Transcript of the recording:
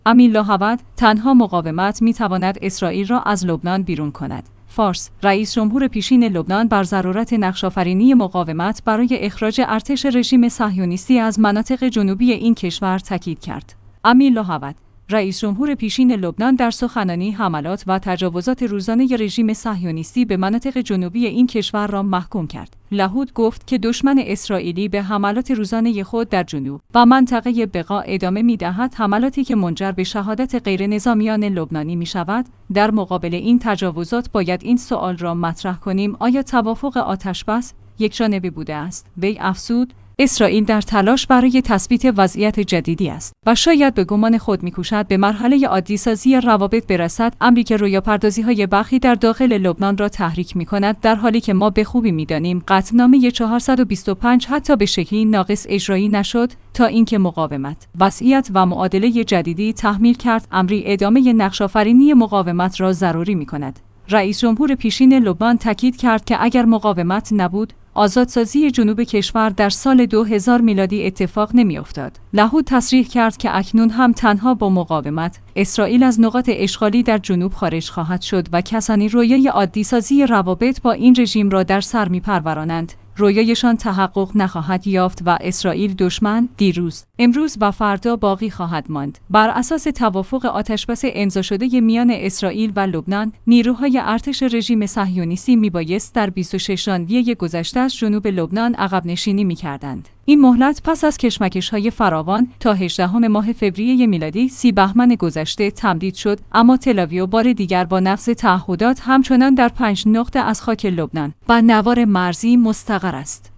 امین لاهوند: تنها مقاومت می‌تواند اسرائیل را از لبنان بیرون کند. فارس: رئیس جمهور پیشین لبنان بر ضرورت نقش‌آفرینی مقاومت برای اخراج ارتش رژیم صهیونیستی از مناطق جنوبی این کشور تاکید کرد. امین لاهوند: رئیس جمهور پیشین لبنان در سخنرانی حملات و تجاوزات روزانه رژیم صهیونیستی به مناطق جنوبی این کشور را محکوم کرد. لاهوند گفت که دشمن اسرائیلی به حملات روزانه خود در جنوب و منطقه بقا ادامه می‌دهد، حملاتی که منجر به شهادت غیرنظامیان لبنانی می‌شود. در مقابل این تجاوزات باید این سوال را مطرح کنیم: آیا توافق آتش‌بس یکجانبه بوده است؟ وی افزود: اسرائیل در تلاش برای تثبیت وضعیت جدیدی است و شاید به گمان خود می‌کوشد به مرحله عادی‌سازی روابط برسد، امری که رویاپردازی‌های برخی در داخل لبنان را تحریک می‌کند، در حالی که ما به خوبی می‌دانیم قطعنامه 425 حتی به شکلی ناقص اجرایی نشد تا اینکه مقاومت، وضعیت و معادله جدیدی تحمیل کرد، امری ادامه نقش‌آفرینی مقاومت را ضروری می‌کند. رئیس جمهور پیشین لبنان تاکید کرد که اگر مقاومت نبود، آزادسازی جنوب کشور در سال 2000 میلادی اتفاق نمی‌افتاد. لاهوند تصریح کرد که اکنون هم تنها با مقاومت، اسرائیل از نقاط اشغالی در جنوب خارج خواهد شد و کسانی رویای عادی‌سازی روابط با این رژیم را در سر می‌پرورانند، رویایشان تحقق نخواهد یافت و اسرائیل دشمن دیروز، امروز و فردا باقی خواهد ماند. بر اساس توافق آتش‌بس امضا شده میان اسرائیل و لبنان، نیروهای ارتش رژیم صهیونیستی میبایست در 26 ژانویه گذشته از جنوب لبنان عقب نشینی میکردند. این مهلت پس از کشمکش‌های فراوان تا 18 ماه فوریه میلادی 30 بهمن گذشته تمدید شد، اما تل‌آویو بار دیگر با نقض تعهدات همچنان در 5 نقطه از خاک لبنان و نوار مرزی مستقر است.